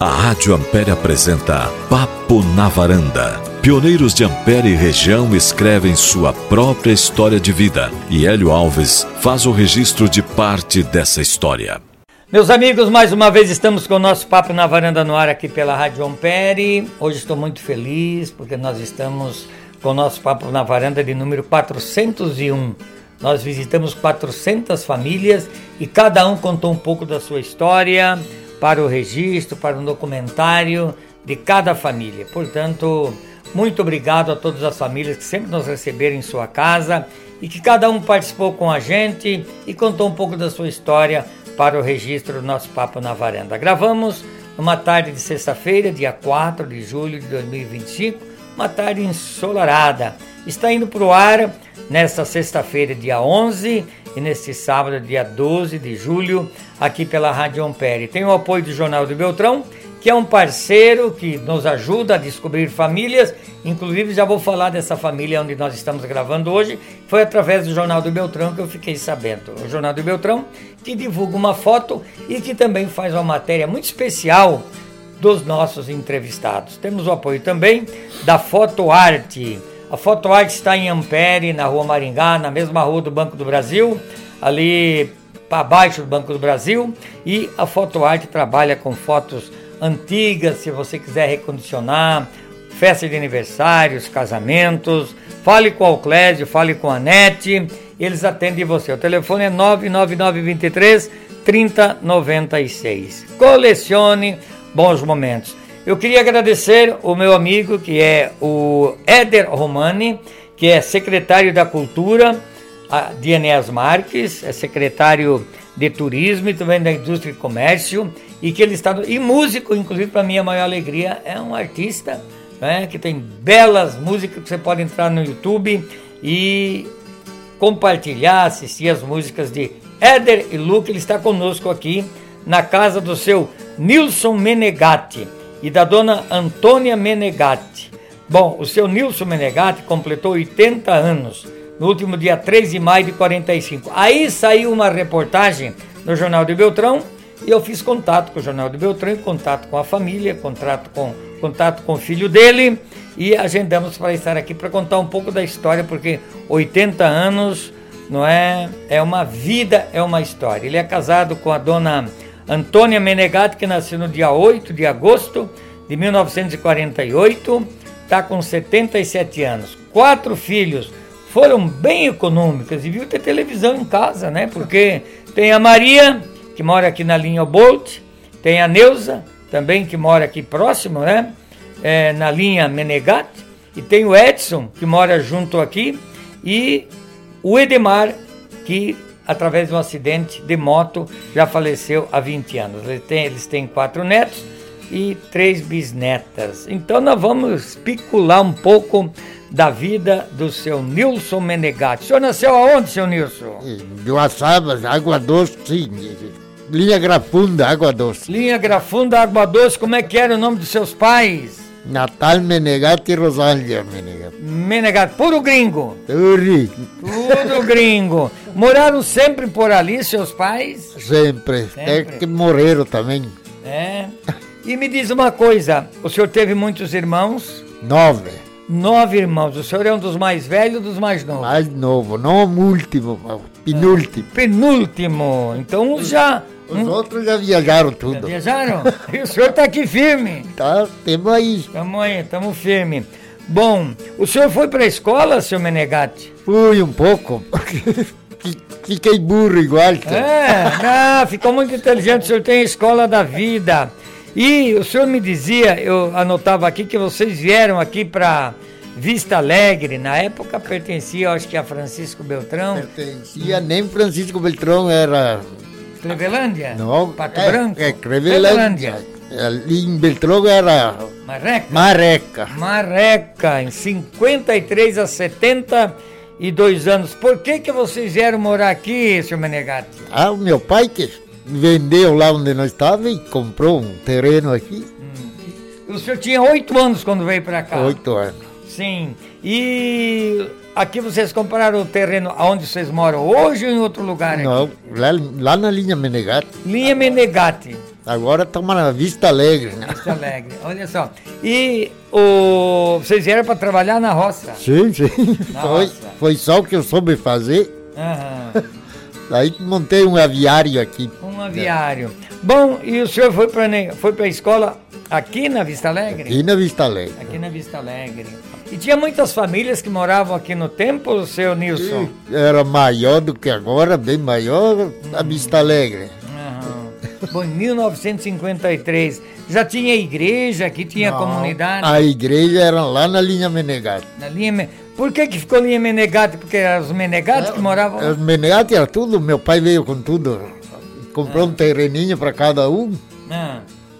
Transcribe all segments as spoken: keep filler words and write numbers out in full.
A Rádio Ampere apresenta Papo na Varanda. Pioneiros de Ampere e região escrevem sua própria história de vida e Hélio Alves faz o registro de parte dessa história. Meus amigos, mais uma vez estamos com o nosso Papo na Varanda no ar aqui pela Rádio Ampere. Hoje estou muito feliz porque nós estamos com o nosso Papo na Varanda de número quatrocentos e um. Nós visitamos quatrocentas famílias e cada um contou um pouco da sua história para o registro, para o documentário de cada família. Portanto, muito obrigado a todas as famílias que sempre nos receberam em sua casa e que cada um participou com a gente e contou um pouco da sua história para o registro do nosso Papo na Varanda. Gravamos numa tarde de sexta-feira, dia quatro de julho de dois mil e vinte e cinco, uma tarde ensolarada. Está indo para o ar nesta sexta-feira, dia onze, e neste sábado, dia doze de julho, aqui pela Rádio Ampere. Tem o apoio do Jornal do Beltrão, que é um parceiro que nos ajuda a descobrir famílias. Inclusive, já vou falar dessa família onde nós estamos gravando hoje. Foi através do Jornal do Beltrão que eu fiquei sabendo. O Jornal do Beltrão, que divulga uma foto e que também faz uma matéria muito especial dos nossos entrevistados. Temos o apoio também da Fotoarte. A Fotoarte está em Ampere, na Rua Maringá, na mesma rua do Banco do Brasil, ali para baixo do Banco do Brasil. E a Fotoarte trabalha com fotos antigas, se você quiser recondicionar, festa de aniversários, casamentos. Fale com o Clésio, fale com a Nete, eles atendem você. O telefone é nove nove nove dois três, três zero nove seis. Colecione bons momentos. Eu queria agradecer o meu amigo, que é o Éder Romani, que é secretário da Cultura de Enéas Marques, é secretário de Turismo e também da Indústria e Comércio, e que ele está e músico, inclusive, para minha maior alegria, é um artista, né, que tem belas músicas que você pode entrar no YouTube e compartilhar, assistir as músicas de Éder e Luca. Ele está conosco aqui na casa do seu Nilson Menegatti e da dona Antônia Menegatti. Bom, o seu Nilson Menegatti completou oitenta anos no último dia três de maio de quarenta e cinco. Aí saiu uma reportagem no Jornal de Beltrão e eu fiz contato com o Jornal de Beltrão, contato com a família, contato com, contato com o filho dele e agendamos para estar aqui para contar um pouco da história, porque oitenta anos, não é, é uma vida, é uma história. Ele é casado com a dona Antônia Menegatti, que nasceu no dia oito de agosto de mil novecentos e quarenta e oito, está com setenta e sete anos. Quatro filhos, foram bem econômicas e viu ter televisão em casa, né? Porque tem a Maria, que mora aqui na linha Bolt, tem a Neuza, também que mora aqui próximo, né? É, na linha Menegatti, e tem o Edson, que mora junto aqui, e o Edemar, que através de um acidente de moto já faleceu há vinte anos. Eles têm, eles têm quatro netos e três bisnetas. Então nós vamos especular um pouco da vida do seu Nilson Menegatti. O senhor nasceu aonde, seu Nilson? De Uaçaba, Água Doce, sim. Linha Grafunda, Água Doce. Linha Grafunda, Água Doce. Como é que era o nome dos seus pais? Natal Menegatti e Rosália Menegatti. Menegatti, puro gringo. Uri. Tudo gringo. Moraram sempre por ali, seus pais? Sempre. Sempre. É que morreram também. É. E me diz uma coisa, o senhor teve muitos irmãos? Nove. Nove irmãos. O senhor é um dos mais velhos ou dos mais novos? Mais novo, não o último, penúltimo. Ah, penúltimo. Então uns já... Os um, outros já viajaram tudo. Já viajaram? E o senhor está aqui firme? Tá, temos aí. Estamos aí, estamos firme. Bom, o senhor foi para a escola, seu Menegatti? Fui um pouco. Fiquei burro igual. Tá? É, não, ficou muito inteligente. O senhor tem a escola da vida. E o senhor me dizia, eu anotava aqui, que vocês vieram aqui para Vista Alegre. Na época pertencia, acho que a Francisco Beltrão. Pertencia, nem Francisco Beltrão, era... Clevelândia? Não, Pato é, Branco? É, Clevelândia. Ali em Beltrão era... Marreca? Marreca. Marreca, em cinquenta e três a setenta e dois anos. Por que que vocês vieram morar aqui, seu Menegatti? Ah, o meu pai que vendeu lá onde nós estávamos e comprou um terreno aqui. Hum. O senhor tinha oito anos quando veio para cá? Oito anos. Sim. E aqui vocês compraram o terreno onde vocês moram hoje ou em outro lugar? Não, lá, lá na linha Menegatti. Linha Menegatti. Agora estamos na Vista Alegre, né? Vista Alegre, olha só. E o, vocês vieram para trabalhar na roça? Sim, sim. Foi, roça. foi só o que eu soube fazer. Aham. Daí montei um aviário aqui. Um aviário. Bom, e o senhor foi para foi para a escola aqui na Vista Alegre? Aqui na Vista Alegre. Aqui na Vista Alegre. E tinha muitas famílias que moravam aqui no templo, seu Nilson? Era maior do que agora, bem maior, a Vista Alegre. Aham. Bom, em mil novecentos e cinquenta e três já tinha igreja, aqui tinha Não, comunidade? A igreja era lá na linha Menegatti. Na linha Me- Por que que ficou linha Menegatti? Porque eram os Menegatti que moravam lá? Os Menegatti era tudo, meu pai veio com tudo. Comprou Ah. um terreninho para cada um. Ah,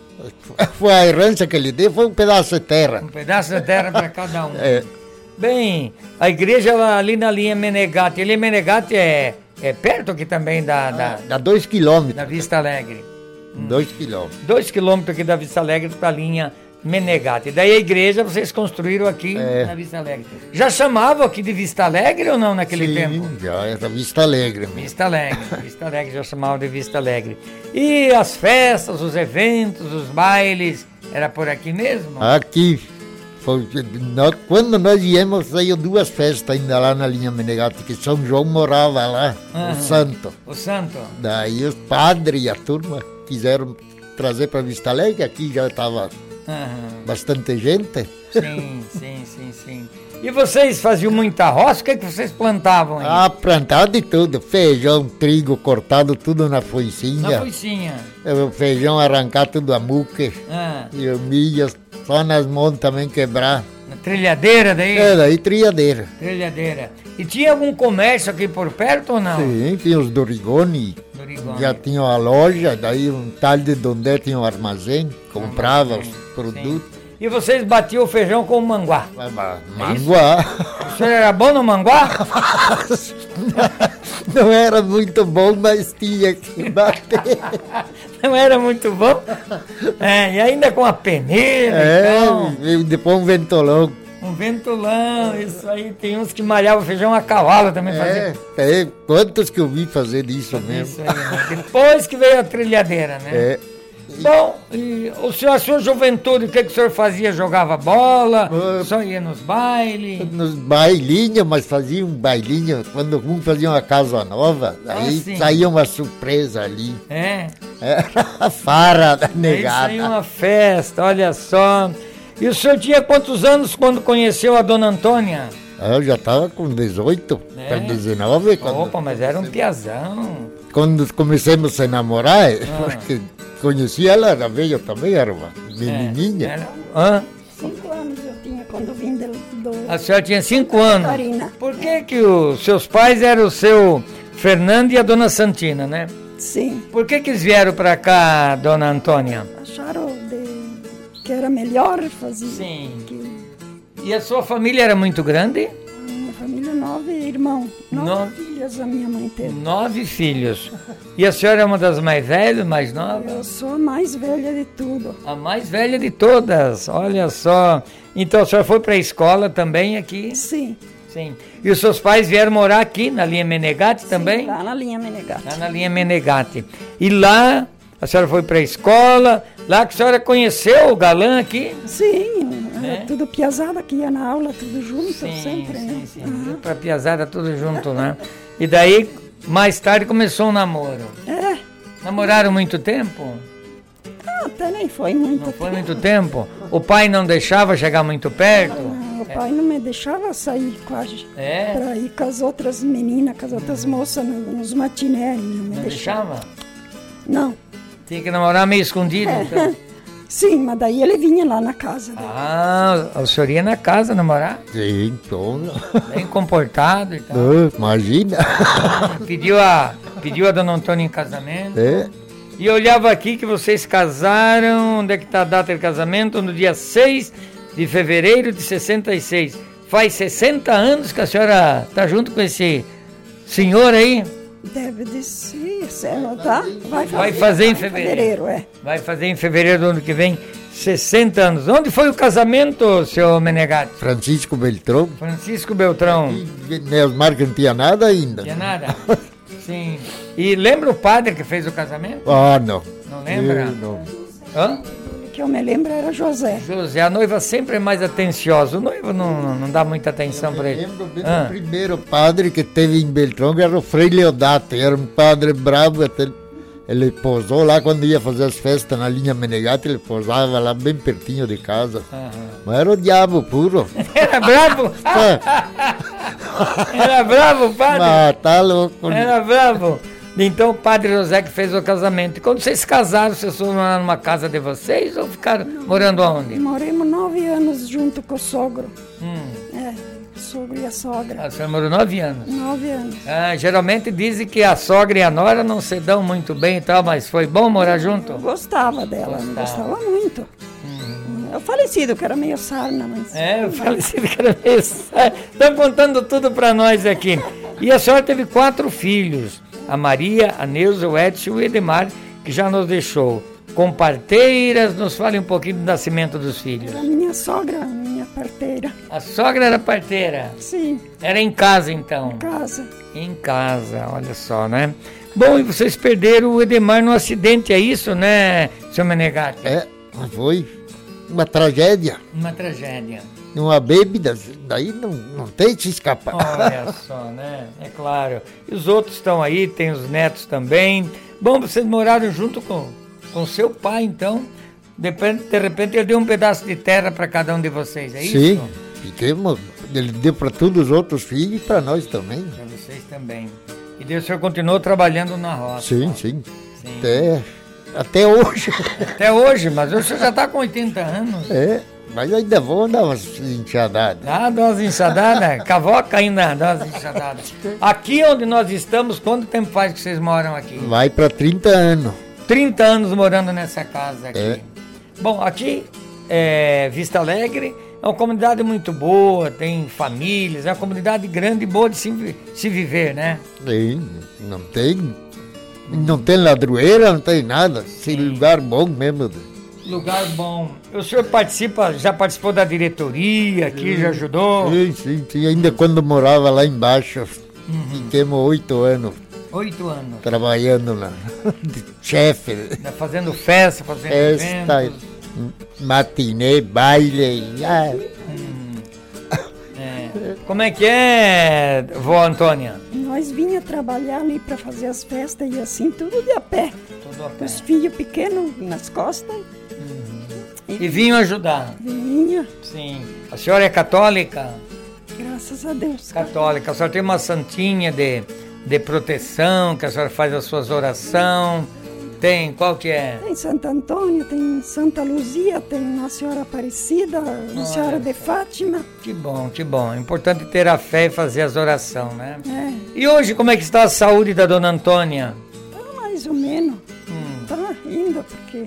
Foi a herança que ele deu, foi um pedaço de terra. um pedaço de terra para cada um. É, Bem, a igreja lá ali na linha Menegatti. A linha Menegatti é, é perto aqui também da, da, dá dois quilômetros. da Vista Alegre. Dois quilômetros. Dois quilômetros aqui da Vista Alegre para a linha Menegatti. Daí a igreja vocês construíram aqui É. na Vista Alegre. Já chamavam aqui de Vista Alegre ou não naquele Sim, tempo? já era Vista Alegre mesmo. Vista Alegre, Vista Alegre já chamavam de Vista Alegre. E as festas, os eventos, os bailes, era por aqui mesmo? Aqui, foi, nós, quando nós viemos, saiu duas festas ainda lá na linha Menegatti, que São João morava lá, Aham. o santo. O santo? Daí os padres e a turma quiseram trazer para Vista Alegre, aqui já estava Aham. bastante gente. Sim, sim, sim, sim. E vocês faziam muita roça? O que, é que vocês plantavam aí? Ah, plantado de tudo, feijão, trigo, cortado tudo na Na foicinha, foicinha. o feijão arrancar tudo a muque, Ah, e o milho só nas mãos também quebrar. na trilhadeira daí? É, daí triadeira. Trilhadeira. E tinha algum comércio aqui por perto ou não? Sim, tinha os do Rigoni, Do Rigoni. já tinha a loja, daí um tal de Dondé tinha um armazém, comprava os produtos. Sim. E vocês batiam o feijão com o manguá? Mas, mas, Manguá. O senhor era bom no manguá? Não era muito bom, mas tinha que bater. Não era muito bom? É, e ainda com a peneira É, então, e depois um ventolão. um ventolão, isso aí. Tem uns que malhavam feijão a cavalo também É, faziam. é, quantos que eu vi fazer isso mesmo. Isso aí, né? Depois que veio a trilhadeira, né? É, Bom, e o senhor, a sua juventude, o que, que o senhor fazia? Jogava bola? Ah. Só ia nos bailes? nos bailinhos, mas fazia um bailinho, quando um fazia uma casa nova, aí sim. saía uma surpresa ali. É. Era a farra da Aí negada. saiu uma festa, olha só. E o senhor tinha quantos anos quando conheceu a dona Antônia? Eu já estava com dezoito É. para dezenove, quando, Opa, mas era um piazão. quando começamos a namorar, Ah. porque conheci ela, era velha também, era uma menininha. É, era- Hã? Cinco anos eu tinha quando vim do, do A senhora tinha cinco anos. Catarina. Por que que os seus pais eram o seu Fernando e a dona Santina, né? Sim, Por que que eles vieram pra cá, dona Antônia? acharam de, que era melhor fazer. Sim. Que E a sua família era muito grande? a minha família, nove irmãos, nove Nove. filhas a minha mãe teve. Nove filhos. E a senhora é uma das mais velhas, mais novas? Eu sou a mais velha de tudo. A mais velha de todas, olha só. Então a senhora foi para a escola também aqui? Sim, Sim. E os seus pais vieram morar aqui na linha Menegatti também? sim, lá na linha Menegatti. Lá na linha Menegatti. E lá a senhora foi para a escola, lá que a senhora conheceu o galã aqui? Sim, era Né? tudo piazada que ia na aula, tudo junto, sempre, sim, né? sim. Aham. Para piazada tudo junto, né? E daí, mais tarde, começou o namoro. É, Namoraram muito tempo? ah, até nem foi muito Não foi tempo. muito tempo? O pai não deixava chegar muito perto? Ah, o pai não me deixava sair quase. É? Pra ir com as outras meninas, com as outras moças no- nos matinés. Não me Não deixava. deixava? Não. Tinha que namorar meio escondido, então. Sim, mas daí ele vinha lá na casa dele. Ah, o senhor ia na casa namorar? Sim, então, Bem comportado e tal. ah, imagina. Pediu a, pediu a dona Antônia em casamento. É, E eu olhava aqui que vocês casaram, onde é que está a data de casamento? No dia seis de fevereiro de sessenta e seis. Faz sessenta anos que a senhora está junto com esse senhor aí? Deve de ser, se ela tá? Vai fazer, Vai fazer em fevereiro. é. Vai fazer em fevereiro do ano que vem sessenta anos. Onde foi o casamento, senhor Menegatti? Francisco Beltrão. Francisco Beltrão. E Neosmar que não tinha nada ainda. Tinha nada? Sim. E lembra o padre que fez o casamento? Ah, não. Não lembra? Eu não. Hã? Que eu me lembro era José. José, a noiva sempre é mais atenciosa. O noivo não, não, não dá muita atenção para Eu ele. lembro bem Ah. do primeiro padre que teve em Beltrão, que era o Frei Leodato. Era um padre bravo, até ele posou lá quando ia fazer as festas na linha Menegatti, ele posava lá bem pertinho de casa. Aham. Mas era o diabo puro. Era bravo? Era bravo, padre? Mas tá louco. Era bravo. Então o padre José que fez o casamento. E quando vocês casaram, vocês foram morar numa casa de vocês ou ficaram morando aonde? Moremos nove anos junto com o sogro. Hum. É, o sogro e a sogra. A senhora morou nove anos. Nove anos. Ah, geralmente dizem que a sogra e a nora não se dão muito bem e tal, mas foi bom morar junto? Eu gostava dela, Gostava. gostava muito. É o falecido, que era meio sarna, mas... É, o falecido que era meio... Estão contando tudo para nós aqui. E a senhora teve quatro filhos. A Maria, a Neuza, o Edson e o Edemar, que já nos deixou. Com parteiras, nos fale um pouquinho do nascimento dos filhos. Era minha sogra, minha parteira. A sogra era parteira. Sim, Era em casa, então. casa. Em casa, olha só, né? Bom, e vocês perderam o Edemar num acidente, é isso, né, seu Menegatti? É, foi uma tragédia, Uma tragédia. uma bebida, daí não, não tem que escapar. Olha só, né? É claro. E os outros estão aí, tem os netos também. Bom, vocês moraram junto com, com seu pai, então. De repente, de repente ele deu um pedaço de terra para cada um de vocês, é isso? Sim, fiquemos, ele deu para todos os outros filhos e para nós também. Para vocês também. E Deus, o senhor continuou trabalhando na roça. Sim, sim, Sim. até, até hoje. Até hoje, mas o senhor já está com oitenta anos. É, mas ainda vou dar umas enxadadas. Ah, dá umas enxadadas, cavoca ainda, dá umas enxadadas. Aqui onde nós estamos, quanto tempo faz que vocês moram aqui? Vai para trinta anos. trinta anos morando nessa casa aqui. É. Bom, aqui é Vista Alegre, é uma comunidade muito boa, tem famílias, é uma comunidade grande e boa de se, vi- se viver, né? Sim, não tem, não tem ladroeira, não tem nada. Esse lugar bom mesmo. Lugar bom. O senhor participa, já participou da diretoria aqui, já ajudou? Sim, sim, sim. Ainda quando morava lá embaixo, fiquemos oito anos Oito anos. trabalhando lá, de chefe, Né, fazendo festa, fazendo festa, eventos. matinê, baile. Ah, É. Como é que é, vó Antônia? Nós vinha trabalhar ali para fazer as festas e assim, tudo de a pé. Tudo a pé. Os filhos pequenos nas costas. E vinham ajudar? Vinha, Sim. A senhora é católica? graças a Deus. Católica. A senhora tem uma santinha de, de proteção, que a senhora faz as suas orações. Tem, qual que é? Tem Santo Antônio, tem Santa Luzia, tem Nossa Senhora Aparecida, Nossa Senhora de Fátima. Que bom, que bom. É importante ter a fé e fazer as orações, né? É, E hoje, como é que está a saúde da dona Antônia? tá mais ou menos. Hum. Tá indo, porque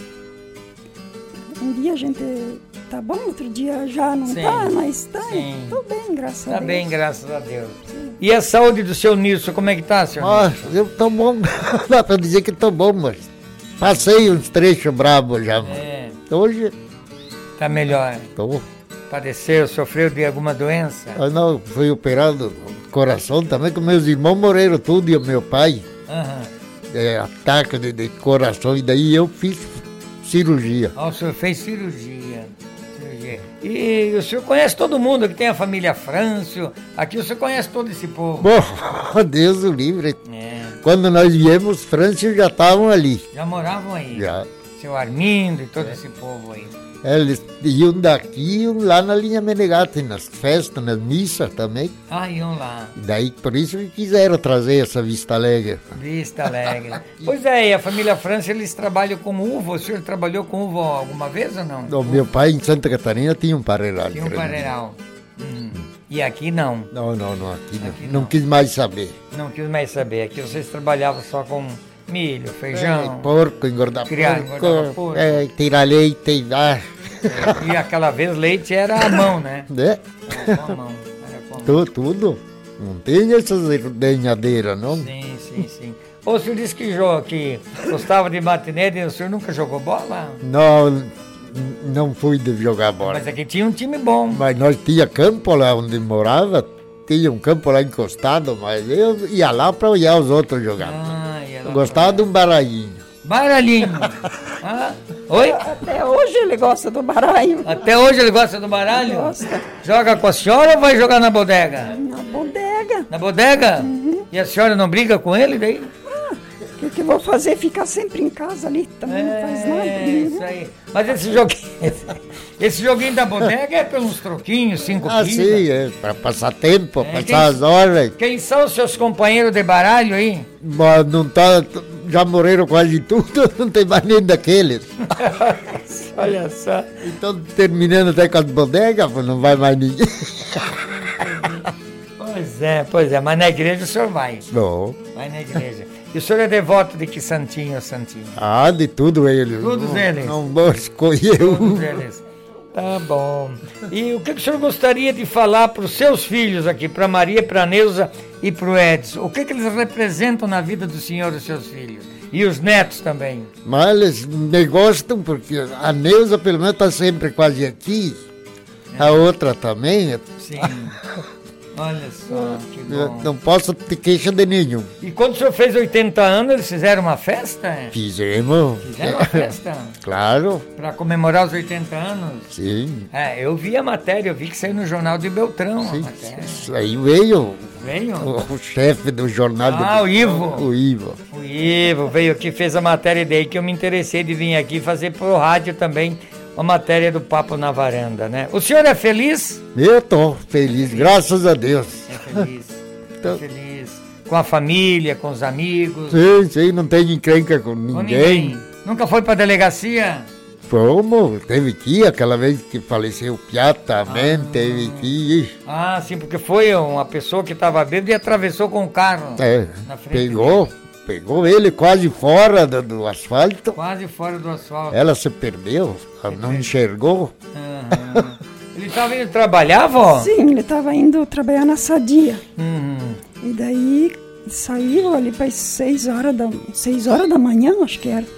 um dia a gente tá bom, outro dia já não Sim, tá, mas tá. sim. Tô bem, graças a Tá Deus. bem, graças a Deus. E a saúde do seu Nilson, como é que tá, senhor? Nossa, eu tô bom, dá para dizer que tô bom, mas passei uns trechos bravos já. É, Hoje, tá melhor. tô. Padeceu, sofreu de alguma doença? Eu não fui operado do coração também, que meus irmãos morreram tudo e o meu pai, Aham. é, ataque de, de coração, e daí eu fiz cirurgia. Ah, o senhor fez cirurgia. cirurgia. E o senhor conhece todo mundo, que tem a família Frâncio. Aqui o senhor conhece todo esse povo. Bom, Deus o livre. É, Quando nós viemos, Frâncio já estavam ali. já moravam aí. Já. Seu Armindo e todo esse povo aí. Eles iam daqui e iam lá na linha Menegatti, nas festas, nas missas também. Ah, iam lá. E daí, por isso que quiseram trazer essa Vista Alegre. Vista Alegre. Pois é, e a família Frâncio, eles trabalham com uva. O senhor trabalhou com uva alguma vez ou não? O meu pai em Santa Catarina tinha um parreiral. Tinha um grande. parreiral. Hum. E aqui não. Não, não, não, aqui não. Aqui não. não. quis mais saber. Não quis mais saber. Aqui vocês trabalhavam só com milho, feijão. É, porco, engordar Criar, porco, engordava porco. é, tirar leite, ah, E aquela vez leite era a mão, né? né? Era com a mão. Era com a mão. Tudo, tudo. Não tem essas ordenhadeiras, não? Sim, sim, sim. Ô, o senhor disse que, jo- que gostava de matinê, e o senhor nunca jogou bola? Não, n- não fui de jogar bola. Mas aqui tinha um time bom. Mas nós tinha campo lá onde morava, tinha um campo lá encostado, mas eu ia lá para olhar os outros jogar. Ah, ia lá Eu gostava de pra- um baralhinho. Baralhinho. Ah, oi? Até hoje ele gosta do baralho. Até hoje ele gosta do baralho? Gosta. Joga com a senhora ou vai jogar na bodega? Na bodega. Na bodega? Uhum. E a senhora não briga com ele daí? O que, que eu vou fazer? Ficar sempre em casa ali, também não faz nada. É, Né? isso aí. Mas esse joguinho, esse, esse joguinho da bodega é pelos troquinhos, cinco Ah, pilas. sim, é para passar tempo, É, passar quem- as horas. Quem são os seus companheiros de baralho aí? Mas não tá, já morreram quase tudo, não tem mais nem daqueles. Olha só. Então, terminando até com as bodegas, pô, não vai mais ninguém. Pois é, pois é. Mas na igreja o senhor vai. Não. Vai na igreja. E o senhor é devoto de que santinho ou santinho? Ah, de tudo eles. Todos não, eles? Não vou escolher um. Todos eles. Tá bom. E o que, que o senhor gostaria de falar para os seus filhos aqui, para Maria, para Neuza e para o Edson? O que, que eles representam na vida do senhor e dos seus filhos? E os netos também? Mas eles me gostam porque a Neuza pelo menos está sempre quase aqui. A outra também. Sim. Olha só, que Eu bom. não posso ter queixa de nenhum. E quando o senhor fez oitenta anos, eles fizeram uma festa? Fizemos. Fizeram uma festa Claro, para comemorar os oitenta anos? sim. É, eu vi a matéria, eu vi que saiu no jornal de Beltrão a sim. matéria. Isso aí veio Veio? o, o chefe do jornal. Ah, do, o Ivo. O Ivo. O Ivo veio aqui, fez a matéria daí que eu me interessei de vir aqui fazer pro rádio também a matéria do Papo na Varanda, né? O senhor é feliz? Eu tô feliz, graças a Deus. É feliz. Então- É feliz. Com a família, com os amigos, Sim, sim, não tem encrenca com com ninguém. ninguém. Nunca foi pra delegacia? Fomos, teve que ir, aquela vez que faleceu o Piá também, teve que ir. Ah, sim, porque foi uma pessoa que estava bêbada e atravessou com o carro. É, Na frente pegou, pegou ele quase fora do, do asfalto. Quase fora do asfalto. Ela se perdeu, ela não enxergou. Aham. Ele estava indo trabalhar, vó? Sim, ele estava indo trabalhar na Sadia. Uhum. E daí saiu ali para seis horas da, seis horas da manhã, acho que era.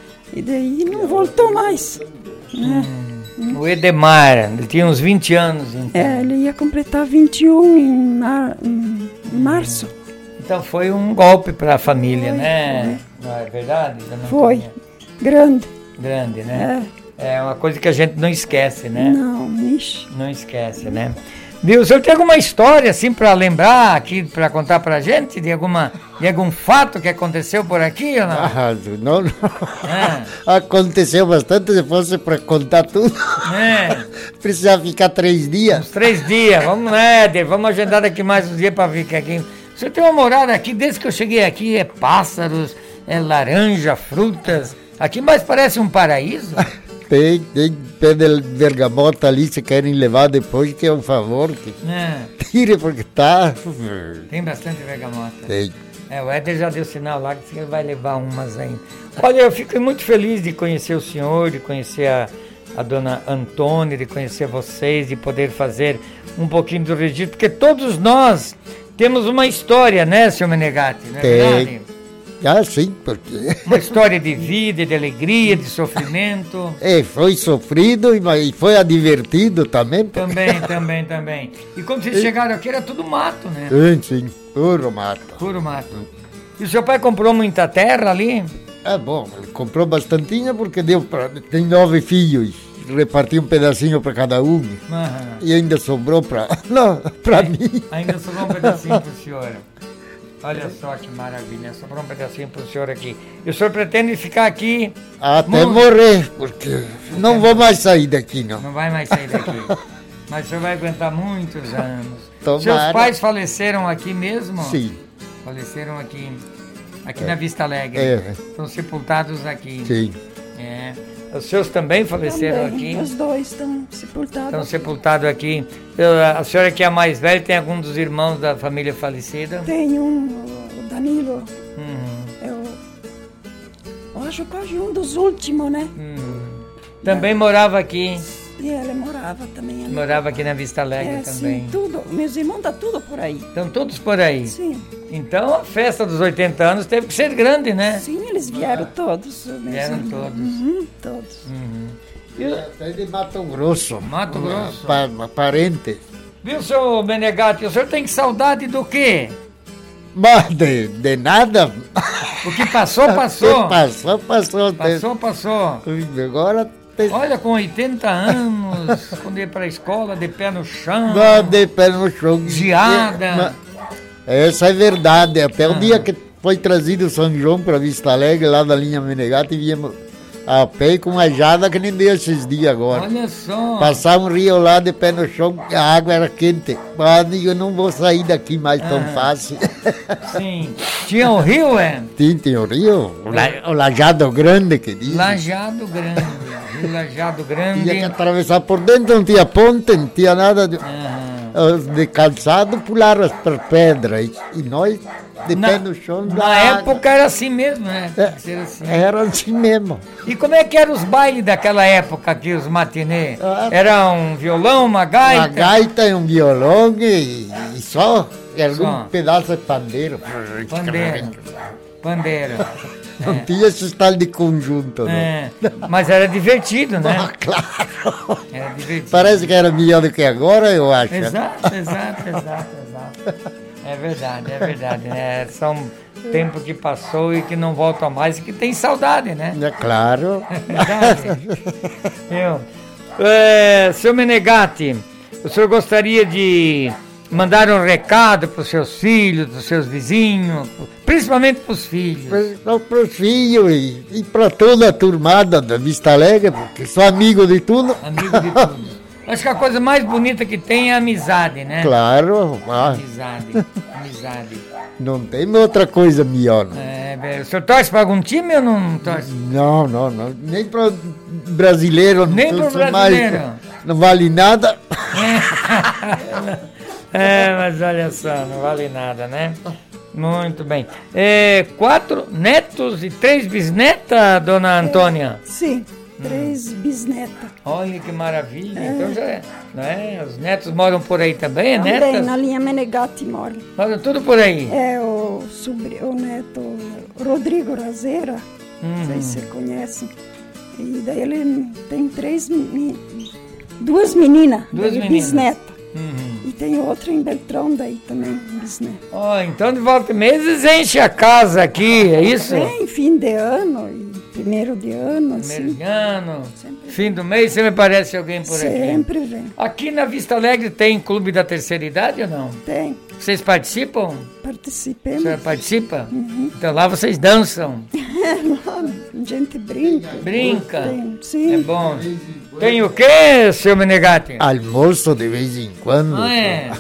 E daí não voltou mais. Né? O Edemar, ele tinha uns vinte anos, então. É, ele ia completar vinte e um em, mar, em março. Então foi um golpe para a família, Foi, né? Não é verdade, dona Foi. Antônia? Grande. Grande, né? É. uma coisa que a gente não esquece, né? Não, ixi. Não esquece, né? Viu? O senhor tem alguma história assim para lembrar aqui, para contar pra gente? De, alguma, de algum fato que aconteceu por aqui ou não? Ah, não, não. É. Aconteceu bastante, se fosse para contar tudo, É. precisava ficar três dias. Uns três dias, vamos né, Eder, vamos agendar daqui mais uns dias para ficar aqui. O senhor tem uma morada aqui, desde que eu cheguei aqui, é pássaros, é laranja, frutas. Aqui mais parece um paraíso. Tem, tem pé de bergamota ali, se querem levar depois, que é um favor, que É, tire porque tá... tem bastante bergamota. Tem. É, o Éder já deu sinal lá que ele vai levar umas ainda. Olha, eu fico muito feliz de conhecer o senhor, de conhecer a, a dona Antônia, de conhecer vocês, de poder fazer um pouquinho do registro, porque todos nós temos uma história, né, senhor Menegatti? Não é Tem. verdade? Ah, sim, porque... Uma história de vida, de alegria, de sofrimento. É, foi sofrido e mas foi divertido também. porque- Também, também, também. E quando vocês chegaram aqui era tudo mato, né? Sim, sim, puro mato. Puro mato. E o seu pai comprou muita terra ali? É bom, ele comprou bastantinha porque deu pra... Tem nove filhos, repartiu um pedacinho para cada um. Aham. E ainda sobrou para... Não, para mim. Ainda sobrou um pedacinho pro senhor. Olha só que maravilha, sobrou um pedacinho pro senhor aqui. E o senhor pretende ficar aqui, Até Mu- morrer, porque não vou mais sair daqui, não. não vai mais sair daqui. Mas o senhor vai aguentar muitos anos. Tomara. Seus pais faleceram aqui mesmo? Sim, Faleceram aqui, aqui na Vista Alegre. é, Estão sepultados aqui. sim. É. Os seus também faleceram Também, aqui? os dois estão sepultados. Estão sepultados aqui. Eu- A senhora que é a mais velha, tem algum dos irmãos da família falecida? Tem um, o Danilo, Uhum. é o, eu acho quase um dos últimos, né? Uhum. Também morava aqui. E ele morava também ali. Morava aqui na Vista Alegre É, também. sim, tudo. Meus irmãos tá tudo por aí. Estão todos por aí. Sim, Então a festa dos oitenta anos teve que ser grande, né? sim, eles vieram todos. meus Vieram irmãos. todos. Uhum, todos. Viu, Até de Mato Grosso. Mato Grosso. Pa, parente. viu seu Menegatti, o senhor tem saudade do quê? Mas de, de nada. O que passou, passou. Passou, passou. Passou, passou. Agora tem... Olha, com oitenta anos, quando ia pra escola, de pé no chão. Não, de pé no chão. Geada. Essa é verdade. Até ah. o dia que foi trazido o São João para Vista Alegre, lá da linha Menegatti, e viemos a pé com uma geada que nem deu esses dias agora. Olha só. Passar um rio lá de pé no chão, a água era quente. Mas eu não vou sair daqui mais tão ah. fácil. Sim. Tinha o rio, é? Tinha, tinha o rio, o, la, o Lajado Grande, que diz. Lajado Grande. O Lajado Grande. Tinha que atravessar por dentro, não tinha ponte, não tinha nada de, uhum. de calçado, pularam por pedras. E nós, de na, pé no chão. Na época era assim mesmo, né? É, assim. Era assim mesmo. E como é que eram os bailes daquela época aqui, os matinê? Era um violão, uma gaita? Uma gaita e um violão e, e só. Era só. Um pedaço de pandeiro. Pandeiro. Pandeiro. Não é. tinha esse tal de conjunto, é. não. Mas era divertido, né? Ah, claro. Era divertido. Parece que era melhor do que agora, eu acho. Exato, exato, exato, exato. É verdade, é verdade, né? São tempo que passou e que não volta mais e que tem saudade, né? É claro. É verdade. Eu, é, seu Menegatti, o senhor gostaria de mandar um recado para os seus filhos, para os seus vizinhos, principalmente para os filhos? Para os filhos e, e para toda a turmada da Vista Alegre, porque sou amigo de tudo. Amigo de tudo. Acho que a coisa mais bonita que tem é a amizade, né? Claro. Ah. Amizade, amizade. Não tem outra coisa melhor. Não. É, o senhor torce para algum time ou não torce? Não, não, não. Nem para brasileiro. Nem para brasileiro. Mais, não vale nada. É, mas olha só, não vale nada, né? Muito bem. É, quatro netos e três bisnetas, dona Antônia? É, sim, três hum. bisnetas. Olha que maravilha. É. Então já é, não é? Os netos moram por aí também, é também, netas? na linha Menegatti moram. Moram tudo por aí? É, o, sobre, o neto Rodrigo Razeira, hum. não sei se você conhece. E daí ele tem três, duas meninas, duas meninas. bisnetas. Uhum. E tem outro em Beltrão daí também, bisneto. Oh, então de volta e meses enche a casa aqui, é isso? Tem fim de ano e primeiro de ano. Primeiro assim. de ano, sempre fim do mês, sempre aparece alguém por sempre aqui. Sempre vem. Aqui na Vista Alegre tem Clube da Terceira Idade ou não? Tem. Vocês participam? Participemos. A senhora participa? Uhum. Então lá vocês dançam. É, lá a gente brinca. Brinca? Tem, sim. É bom. Tem o quê, seu Menegatti? Almoço de vez em quando. Ah, é?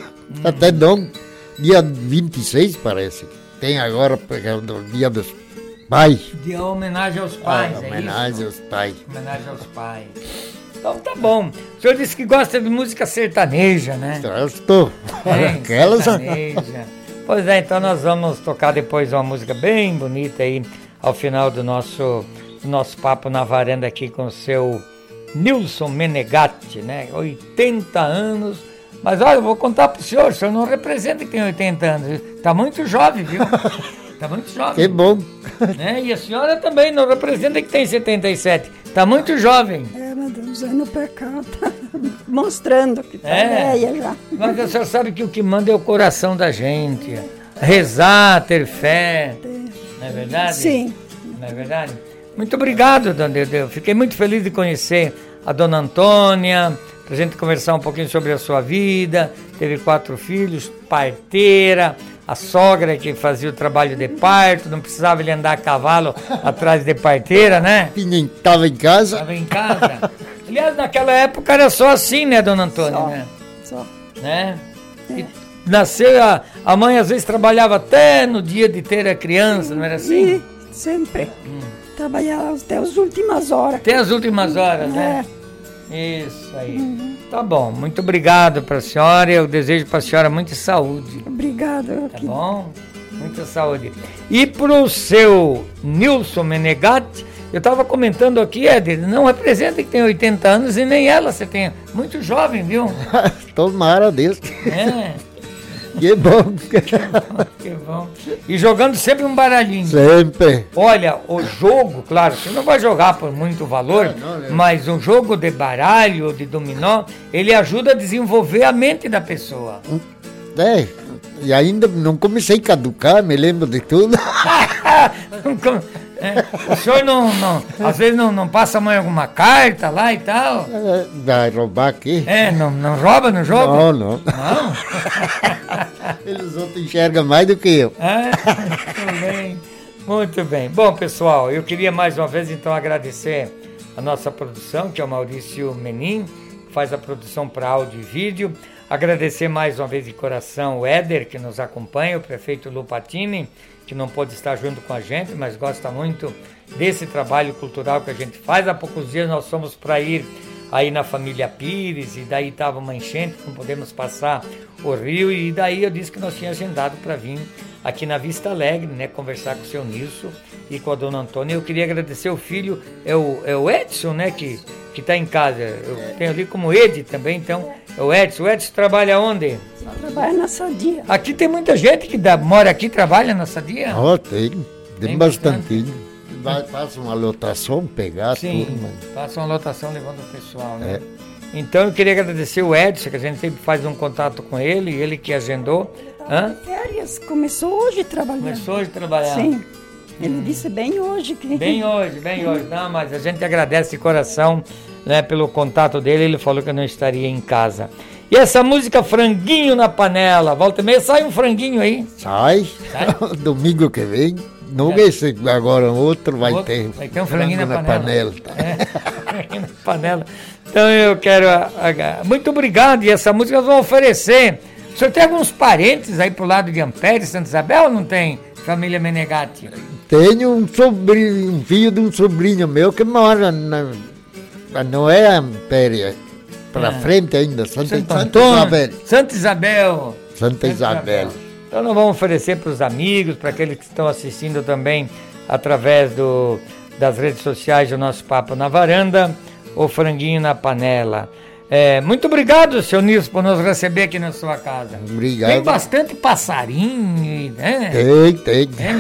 Até não, dia vinte e seis parece. Tem agora, porque é o dia dos pais. De homenagem aos pais, ah, é homenagem isso? aos pais. Homenagem aos pais. Então tá bom. O senhor disse que gosta de música sertaneja, né? Eu estou. É, Aquelas... sertaneja. Pois é, então nós vamos tocar depois uma música bem bonita aí, ao final do nosso, do nosso papo na varanda aqui com o seu Nilson Menegatti, né? oitenta anos. Mas olha, eu vou contar pro senhor, o senhor não representa que tem oitenta anos. Tá muito jovem, viu? Tá muito jovem. Que bom. Né? E a senhora também não representa que tem setenta e sete. Tá muito jovem. É, mas de uns anos pra cá, tá mostrando que tá é. velha já. Mas a senhora sabe que o que manda é o coração da gente. Rezar, ter fé. Não é verdade? Sim. Não é verdade? Muito obrigado, dona Dedeu. Fiquei muito feliz de conhecer a dona Antônia, pra gente conversar um pouquinho sobre a sua vida. Teve quatro filhos, parteira, a sogra que fazia o trabalho de parto, não precisava ele andar a cavalo atrás de parteira, né? Estava em casa. Estava em casa. Aliás, naquela época era só assim, né, dona Antônia? Só, né? só. Né? É. E nasceu, a, a mãe às vezes trabalhava até no dia de ter a criança, não era assim? E sempre. Hum. Trabalhava até as últimas horas. Até as últimas horas, é. né? Isso aí. Uhum. Tá bom, muito obrigado para a senhora. Eu desejo para a senhora muita saúde. Obrigada. Tá bom? Muita saúde. E pro seu Nilson Menegatti, eu estava comentando aqui, Éder, não representa que tem oitenta anos e nem ela, você tem muito jovem, viu? Tomara Deus. É. Que bom. Que bom. E jogando sempre um baralhinho. Sempre. Olha, o jogo, claro, você não vai jogar por muito valor, não, não, mas um jogo de baralho, de dominó, ele ajuda a desenvolver a mente da pessoa. É, e ainda não comecei a caducar, me lembro de tudo. É, o senhor não, não, às vezes não, não passa a mão em alguma carta lá e tal? É, vai roubar aqui? É, não, não rouba no jogo? Não, não. Não? Eles outros enxergam mais do que eu. É, muito bem, muito bem. Bom, pessoal, eu queria mais uma vez então agradecer a nossa produção, que é o Maurício Menin, que faz a produção para áudio e vídeo. Agradecer mais uma vez de coração o Éder, que nos acompanha, o prefeito Lupatini, que não pôde estar junto com a gente, mas gosta muito desse trabalho cultural que a gente faz. Há poucos dias nós fomos para ir aí na família Pires, e daí estava uma enchente, não podemos passar o rio, e daí eu disse que nós tínhamos agendado para vir aqui na Vista Alegre, né, conversar com o seu Nilson e com a dona Antônia. Eu queria agradecer o filho, é o, é o Edson, né, que que está em casa. Eu tenho ali como Ed também, então é o Edson. O Edson trabalha onde? Só trabalha na Sadia. Aqui tem muita gente que dá, mora aqui e trabalha na Sadia? Oh, tem, tem, Tem bastantinho. Vai, passa uma lotação, pegar Sim, tudo. Mas... passa uma lotação levando o pessoal, né? É. Então eu queria agradecer o Edson, que a gente sempre faz um contato com ele, ele que agendou. Hã? Férias, começou hoje a trabalhar. Começou a trabalhar. Sim. Ele disse bem hoje que. Bem hoje, bem hoje. Não, mas a gente agradece de coração, né, pelo contato dele. Ele falou que eu não estaria em casa. E essa música Franguinho na Panela, volta e meia sai um franguinho aí. Sai, Sai? domingo que vem. Não É. esse agora, outro vai Outro, ter. vai ter um franguinho frango na panela. panela. É, franguinho na panela. Então eu quero... a- a- muito obrigado. E essa música nós vamos oferecer. O senhor tem alguns parentes aí pro lado de Ampere, Santa Isabel, ou não tem? Família Menegatti. Tenho um sobrinho, um filho de um sobrinho meu que mora na. Não é Ampere, para Ah. frente ainda, Santa, Santo Santa Antônio, Isabel. Santa Isabel. Santa Isabel. Então nós vamos oferecer para os amigos, para aqueles que estão assistindo também através do, das redes sociais do nosso Papo na Varanda, o franguinho na panela. É, muito obrigado, seu Nilson, por nos receber aqui na sua casa. Obrigado. Tem bastante passarinho, né? Tem, tem. Tem.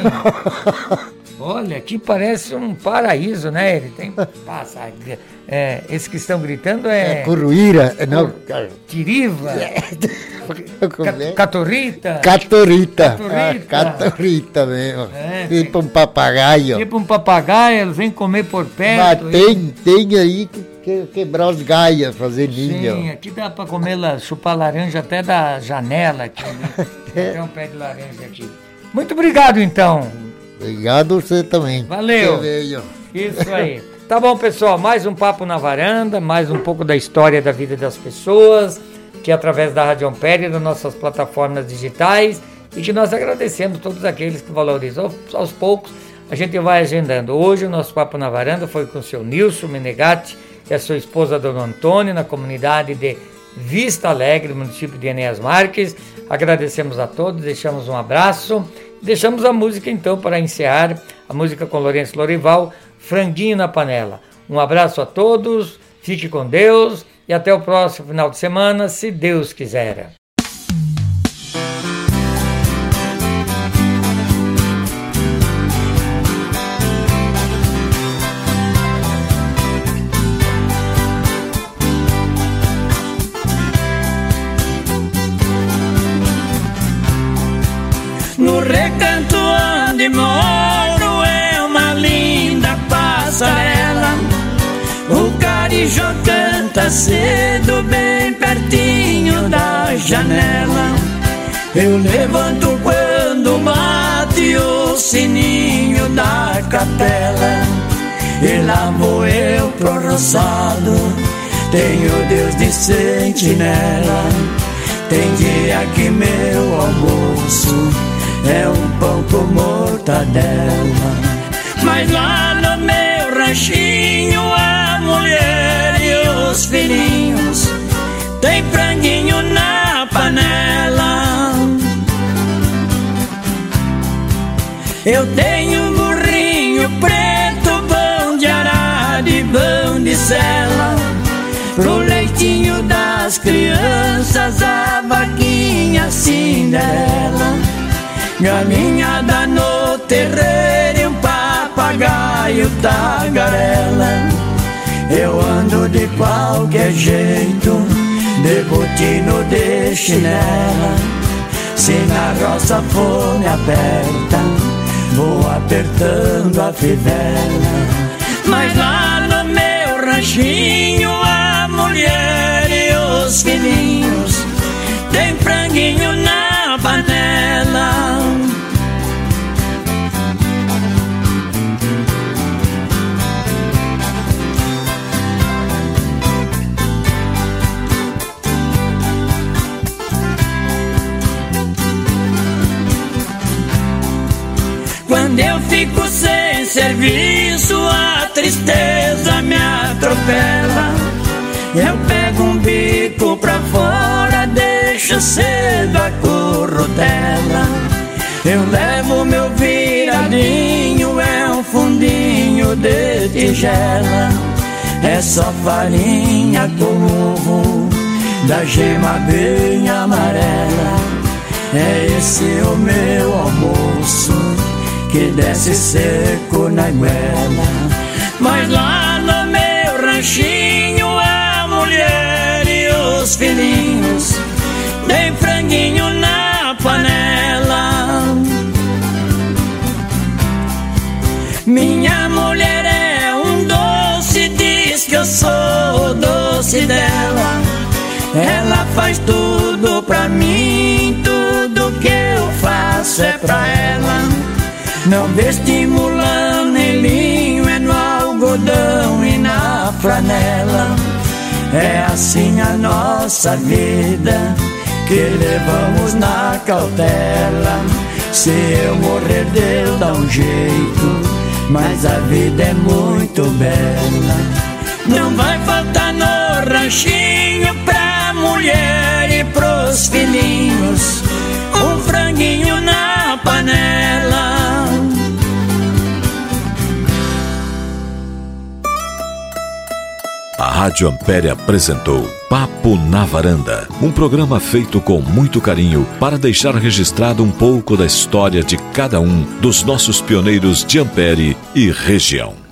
Olha, aqui parece um paraíso, né? Ele tem passarinho. É, esses que estão gritando é... É Coruíra, não. Tiriva, Como é? catorrita. Catorita. Catorita. Ah, Catorita mesmo. É, tipo um papagaio. Tipo um papagaio, eles vêm comer por Mas perto. tem, tem aí que, que quebrar os galhos, fazer ninho. Sim, aqui dá para comer, la- chupar laranja até da janela aqui. Né? Tem um pé de laranja aqui. Muito obrigado, então. Obrigado você também. Valeu. Você veio. Isso aí. Tá bom, pessoal, mais um Papo na Varanda, mais um pouco da história da vida das pessoas, que através da Rádio Ampere, das nossas plataformas digitais, e que nós agradecemos todos aqueles que valorizam. Aos, aos poucos, a gente vai agendando. Hoje o nosso Papo na Varanda foi com o seu Nilson Menegatti e a sua esposa, Dona Antônia, na comunidade de Vista Alegre, município de Enéas Marques. Agradecemos a todos, deixamos um abraço, deixamos a música então para encerrar, a música com Lourenço Lorival, Franguinho na Panela. Um abraço a todos, fique com Deus e até o próximo final de semana, se Deus quiser. No recanto onde moro é uma linda passarela. O carijó canta cedo bem pertinho da janela. Eu levanto quando bate o sininho da capela. E lá vou eu pro roçado, tenho Deus de sentinela. Tem dia que meu almoço é um pão com mortadela. Mas lá no meu ranchinho a mulher e os filhinhos tem franguinho na panela. Eu tenho um burrinho preto, bom de arado e bom de sela. Pro leitinho das crianças a vaquinha Cinderela. Galinhada no terreiro e um papagaio tagarela. Eu ando de qualquer jeito, de botino de chinela. Se na roça for me aperta, vou apertando a fivela. Mas lá no meu ranchinho a mulher e os filhinhos tem franguinho na panela. Quando eu fico sem serviço, a tristeza me atropela. Eu pego um bico pra fora, deixo cedo a corrutela. Eu levo meu viradinho, é um fundinho de tigela. É só farinha com ovo, da gema bem amarela. É esse o meu almoço, que desce seco na goela. Mas lá no meu ranchinho a mulher e os filhinhos tem franguinho na panela. Minha mulher é um doce, diz que eu sou o doce dela. Ela faz tudo pra mim, tudo que eu faço é pra ela. Não destimula nem linho, é no algodão e na flanela. É assim a nossa vida, que levamos na cautela. Se eu morrer Deus dá um jeito, mas a vida é muito bela. Não vai faltar no ranchinho pra mulher e pros filhinhos um franguinho na panela. A Rádio Ampere apresentou Papo na Varanda, um programa feito com muito carinho para deixar registrado um pouco da história de cada um dos nossos pioneiros de Ampere e região.